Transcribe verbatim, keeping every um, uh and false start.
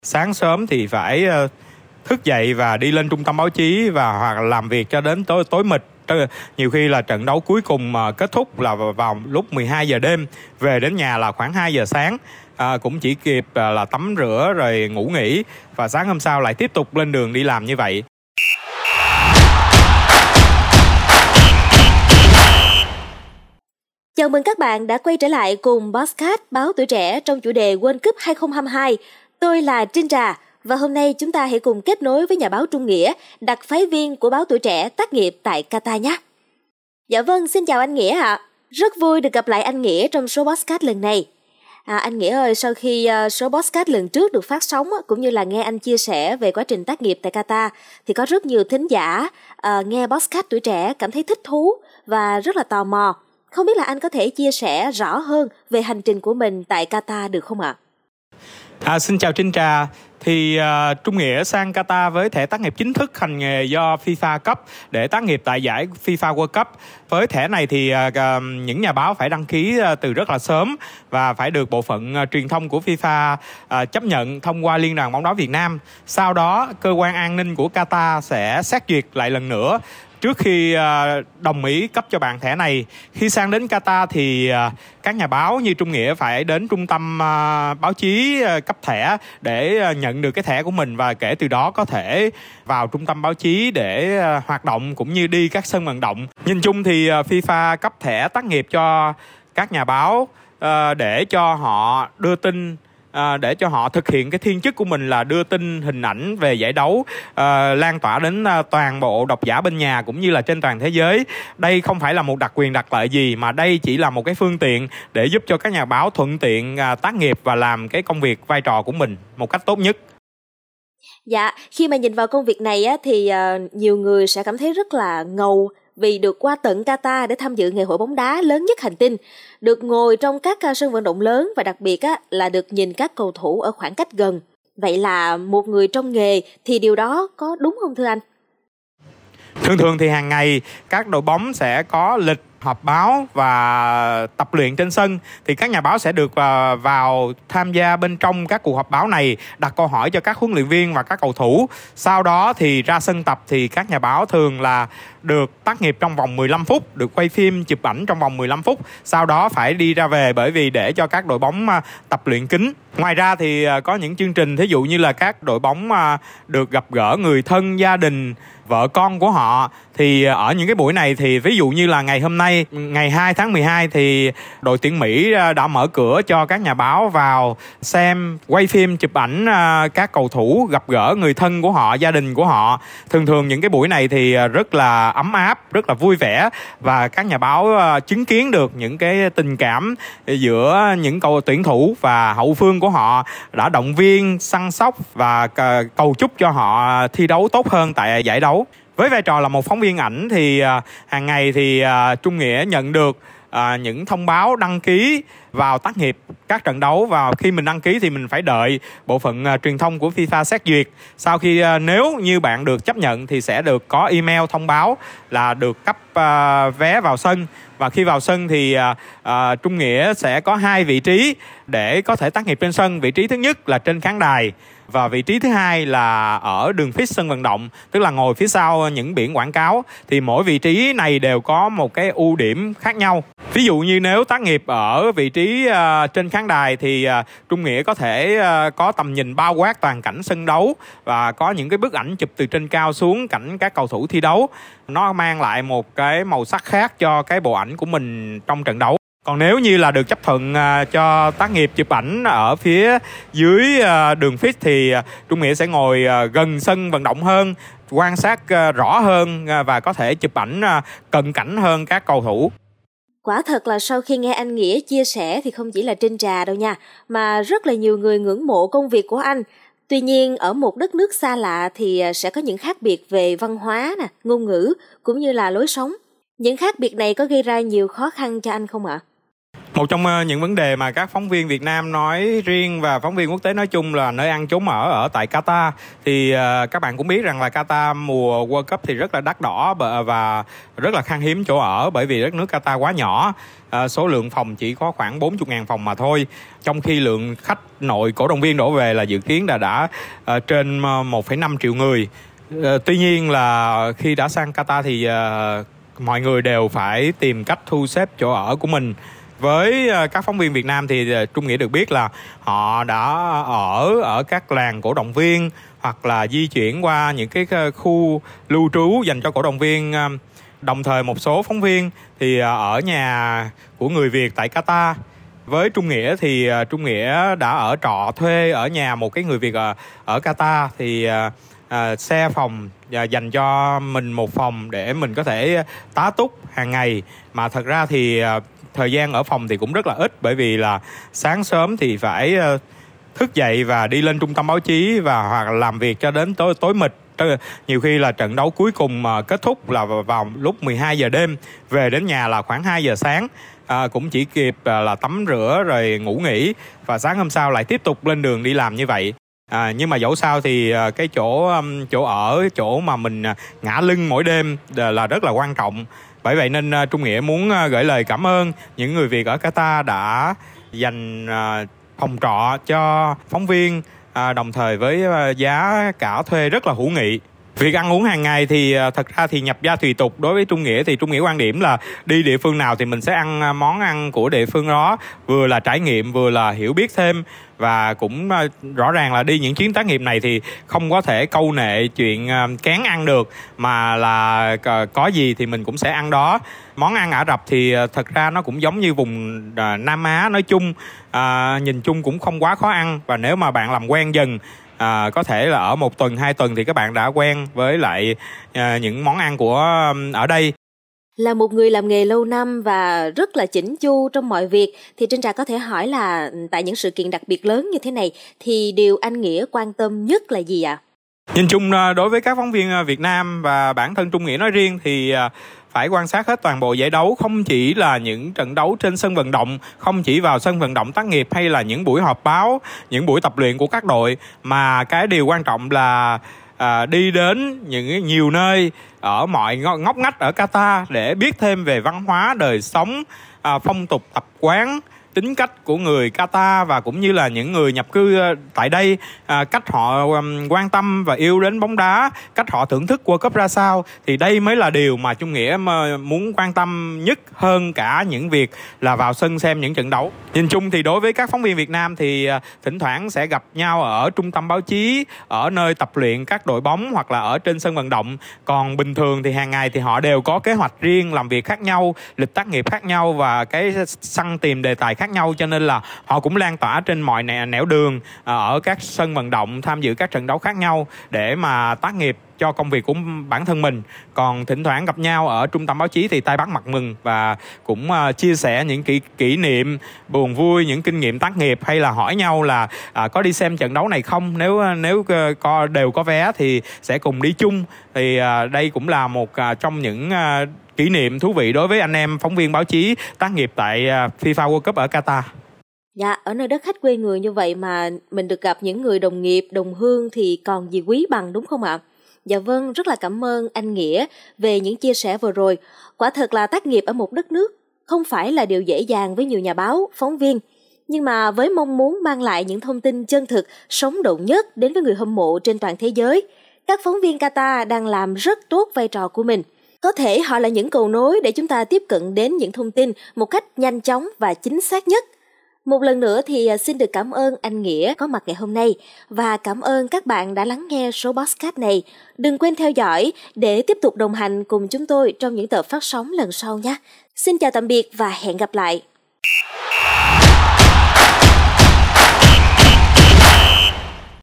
Sáng sớm thì phải uh, thức dậy và đi lên trung tâm báo chí và hoặc làm việc cho đến tối tối mịt. Nhiều khi là trận đấu cuối cùng mà kết thúc là vào lúc mười hai giờ đêm, về đến nhà là khoảng hai giờ sáng. À, cũng chỉ kịp à, là tắm rửa rồi ngủ nghỉ, và sáng hôm sau lại tiếp tục lên đường đi làm như vậy. Chào mừng các bạn đã quay trở lại cùng podcast Báo Tuổi Trẻ trong chủ đề World Cup hai không hai hai. Tôi là Trinh Trà và hôm nay chúng ta hãy cùng kết nối với nhà báo Trung Nghĩa, đặc phái viên của Báo Tuổi Trẻ tác nghiệp tại Qatar nhé. Dạ vâng, xin chào anh Nghĩa ạ. À. Rất vui được gặp lại anh Nghĩa trong số podcast lần này. À, anh Nghĩa ơi, sau khi uh, số podcast lần trước được phát sóng cũng như là nghe anh chia sẻ về quá trình tác nghiệp tại Qatar, thì có rất nhiều thính giả uh, nghe podcast Tuổi Trẻ cảm thấy thích thú và rất là tò mò. Không biết là anh có thể chia sẻ rõ hơn về hành trình của mình tại Qatar được không ạ? À, xin chào Trinh Trà. Thì uh, Trung Nghĩa sang Qatar với thẻ tác nghiệp chính thức hành nghề do FIFA cấp để tác nghiệp tại giải FIFA World Cup. Với thẻ này thì uh, những nhà báo phải đăng ký uh, từ rất là sớm và phải được bộ phận uh, truyền thông của FIFA uh, chấp nhận thông qua Liên đoàn bóng đá Việt Nam. Sau đó cơ quan an ninh của Qatar sẽ xét duyệt lại lần nữa trước khi uh, đồng ý cấp cho bạn thẻ này. Khi sang đến Qatar thì uh, các nhà báo như Trung Nghĩa phải đến trung tâm uh, báo chí uh, cấp thẻ để uh, nhận được cái thẻ của mình, và kể từ đó có thể vào trung tâm báo chí để uh, hoạt động cũng như đi các sân vận động. Nhìn chung thì uh, FIFA cấp thẻ tác nghiệp cho các nhà báo uh, để cho họ đưa tin, À, để cho họ thực hiện cái thiên chức của mình là đưa tin hình ảnh về giải đấu, à, lan tỏa đến à, toàn bộ độc giả bên nhà cũng như là trên toàn thế giới. Đây không phải là một đặc quyền đặc lợi gì, mà đây chỉ là một cái phương tiện để giúp cho các nhà báo thuận tiện à, tác nghiệp và làm cái công việc vai trò của mình một cách tốt nhất. Dạ, khi mà nhìn vào công việc này á, thì uh, nhiều người sẽ cảm thấy rất là ngầu vì được qua tận Qatar để tham dự ngày hội bóng đá lớn nhất hành tinh, được ngồi trong các sân vận động lớn và đặc biệt á, là được nhìn các cầu thủ ở khoảng cách gần. Vậy là một người trong nghề thì điều đó có đúng không thưa anh? Thường thường thì hàng ngày các đội bóng sẽ có lịch họp báo và tập luyện trên sân, thì các nhà báo sẽ được vào tham gia bên trong các cuộc họp báo này, đặt câu hỏi cho các huấn luyện viên và các cầu thủ. Sau đó thì ra sân tập thì các nhà báo thường là được tác nghiệp trong vòng mười lăm phút, được quay phim chụp ảnh trong vòng mười lăm phút, sau đó phải đi ra về, bởi vì để cho các đội bóng tập luyện kín. Ngoài ra thì có những chương trình thí dụ như là các đội bóng được gặp gỡ người thân, gia đình, vợ con của họ. Thì ở những cái buổi này thì ví dụ như là ngày hôm nay, ngày hai tháng mười hai thì đội tuyển Mỹ đã mở cửa cho các nhà báo vào xem, quay phim, chụp ảnh các cầu thủ, gặp gỡ người thân của họ, gia đình của họ. Thường thường những cái buổi này thì rất là ấm áp, rất là vui vẻ, và các nhà báo chứng kiến được những cái tình cảm giữa những cầu tuyển thủ và hậu phương của họ, đã động viên, săn sóc và cầu chúc cho họ thi đấu tốt hơn tại giải đấu. Với vai trò là một phóng viên ảnh thì uh, hàng ngày thì uh, Trung Nghĩa nhận được uh, những thông báo đăng ký vào tác nghiệp các trận đấu, và khi mình đăng ký thì mình phải đợi bộ phận uh, truyền thông của FIFA xét duyệt. Sau khi uh, nếu như bạn được chấp nhận thì sẽ được có email thông báo là được cấp uh, vé vào sân. Và khi vào sân thì uh, uh, Trung Nghĩa sẽ có hai vị trí để có thể tác nghiệp trên sân. Vị trí thứ nhất là trên khán đài, và vị trí thứ hai là ở đường pitch sân vận động, tức là ngồi phía sau những biển quảng cáo. Thì mỗi vị trí này đều có một cái ưu điểm khác nhau. Ví dụ như nếu tác nghiệp ở vị trí uh, trên khán đài thì uh, Trung Nghĩa có thể uh, có tầm nhìn bao quát toàn cảnh sân đấu và có những cái bức ảnh chụp từ trên cao xuống cảnh các cầu thủ thi đấu. Nó mang lại một cái màu sắc khác cho cái bộ ảnh của mình trong trận đấu. Còn nếu như là được chấp thuận uh, cho tác nghiệp chụp ảnh ở phía dưới uh, đường pitch thì uh, Trung Nghĩa sẽ ngồi uh, gần sân vận động hơn, quan sát uh, rõ hơn uh, và có thể chụp ảnh uh, cận cảnh hơn các cầu thủ. Quả thật là sau khi nghe anh Nghĩa chia sẻ thì không chỉ là Trinh Trà đâu nha, mà rất là nhiều người ngưỡng mộ công việc của anh. Tuy nhiên ở một đất nước xa lạ thì sẽ có những khác biệt về văn hóa, nè, ngôn ngữ cũng như là lối sống. Những khác biệt này có gây ra nhiều khó khăn cho anh không ạ? Một trong những vấn đề mà các phóng viên Việt Nam nói riêng và phóng viên quốc tế nói chung là nơi ăn chốn ở ở tại Qatar. Thì uh, các bạn cũng biết rằng là Qatar mùa World Cup thì rất là đắt đỏ và rất là khan hiếm chỗ ở, bởi vì đất nước Qatar quá nhỏ. Uh, số lượng phòng chỉ có khoảng bốn mươi nghìn phòng mà thôi. Trong khi lượng khách nội cổ động viên đổ về là dự kiến đã đã uh, trên một phẩy năm triệu người. Uh, tuy nhiên là khi đã sang Qatar thì uh, mọi người đều phải tìm cách thu xếp chỗ ở của mình. Với các phóng viên Việt Nam thì Trung Nghĩa được biết là họ đã ở ở các làng cổ động viên hoặc là di chuyển qua những cái khu lưu trú dành cho cổ động viên. Đồng thời một số phóng viên thì ở nhà của người Việt tại Qatar. Với Trung Nghĩa thì Trung Nghĩa đã ở trọ thuê ở nhà một cái người Việt ở, ở Qatar thì à, xe phòng và dành cho mình một phòng để mình có thể tá túc hàng ngày. Mà thật ra thì thời gian ở phòng thì cũng rất là ít, bởi vì là sáng sớm thì phải thức dậy và đi lên trung tâm báo chí và hoặc làm việc cho đến tối tối mịt. Nhiều khi là trận đấu cuối cùng mà kết thúc là vào lúc mười hai giờ đêm, về đến nhà là khoảng hai giờ sáng. À, cũng chỉ kịp là tắm rửa rồi ngủ nghỉ và sáng hôm sau lại tiếp tục lên đường đi làm như vậy. À, nhưng mà dẫu sao thì cái chỗ chỗ ở, chỗ mà mình ngả lưng mỗi đêm là rất là quan trọng. Bởi vậy nên Trung Nghĩa muốn gửi lời cảm ơn những người Việt ở Qatar đã dành phòng trọ cho phóng viên, đồng thời với giá cả thuê rất là hữu nghị. Việc ăn uống hàng ngày thì thật ra thì nhập gia tùy tục. Đối với Trung Nghĩa thì Trung Nghĩa quan điểm là đi địa phương nào thì mình sẽ ăn món ăn của địa phương đó, vừa là trải nghiệm vừa là hiểu biết thêm. Và cũng rõ ràng là đi những chuyến tác nghiệp này thì không có thể câu nệ chuyện kén ăn được, mà là có gì thì mình cũng sẽ ăn đó. Món ăn Ả Rập thì thật ra nó cũng giống như vùng Nam Á nói chung, à, nhìn chung cũng không quá khó ăn. Và nếu mà bạn làm quen dần, À, có thể là ở một tuần, hai tuần thì các bạn đã quen với lại à, những món ăn của ở đây. Là một người làm nghề lâu năm và rất là chỉnh chu trong mọi việc thì Trinh Trà có thể hỏi là tại những sự kiện đặc biệt lớn như thế này thì điều anh Nghĩa quan tâm nhất là gì ạ? Nhìn chung đối với các phóng viên Việt Nam và bản thân Trung Nghĩa nói riêng thì phải quan sát hết toàn bộ giải đấu, không chỉ là những trận đấu trên sân vận động, không chỉ vào sân vận động tác nghiệp hay là những buổi họp báo, những buổi tập luyện của các đội, mà cái điều quan trọng là à, đi đến những nhiều nơi ở mọi ngóc ngách ở Qatar để biết thêm về văn hóa, đời sống, à, phong tục tập quán, tính cách của người Qatar và cũng như là những người nhập cư tại đây, à, cách họ um, quan tâm và yêu đến bóng đá, cách họ thưởng thức World Cup ra sao. Thì đây mới là điều mà Trung Nghĩa muốn quan tâm nhất hơn cả những việc là vào sân xem những trận đấu. Nhìn chung thì đối với các phóng viên Việt Nam thì à, thỉnh thoảng sẽ gặp nhau ở trung tâm báo chí, ở nơi tập luyện các đội bóng hoặc là ở trên sân vận động. Còn bình thường thì hàng ngày thì họ đều có kế hoạch riêng, làm việc khác nhau, lịch tác nghiệp khác nhau và cái săn tìm đề tài khác nhau, cho nên là họ cũng lan tỏa trên mọi nẻo đường ở các sân vận động, tham dự các trận đấu khác nhau để mà tác nghiệp cho công việc của bản thân mình. Còn thỉnh thoảng gặp nhau ở trung tâm báo chí thì tay bắt mặt mừng và cũng uh, chia sẻ những kỷ, kỷ niệm buồn vui, những kinh nghiệm tác nghiệp, hay là hỏi nhau là uh, có đi xem trận đấu này không, nếu nếu uh, có đều có vé thì sẽ cùng đi chung. Thì uh, đây cũng là một uh, trong những uh, kỷ niệm thú vị đối với anh em phóng viên báo chí tác nghiệp tại uh, FIFA World Cup ở Qatar. Dạ, ở nơi đất khách quê người như vậy mà mình được gặp những người đồng nghiệp, đồng hương thì còn gì quý bằng, đúng không ạ? Dạ vâng, rất là cảm ơn anh Nghĩa về những chia sẻ vừa rồi. Quả thật là tác nghiệp ở một đất nước không phải là điều dễ dàng với nhiều nhà báo, phóng viên. Nhưng mà với mong muốn mang lại những thông tin chân thực, sống động nhất đến với người hâm mộ trên toàn thế giới, các phóng viên Qatar đang làm rất tốt vai trò của mình. Có thể họ là những cầu nối để chúng ta tiếp cận đến những thông tin một cách nhanh chóng và chính xác nhất. Một lần nữa thì xin được cảm ơn anh Nghĩa có mặt ngày hôm nay và cảm ơn các bạn đã lắng nghe số podcast này. Đừng quên theo dõi để tiếp tục đồng hành cùng chúng tôi trong những tập phát sóng lần sau nhé. Xin chào tạm biệt và hẹn gặp lại.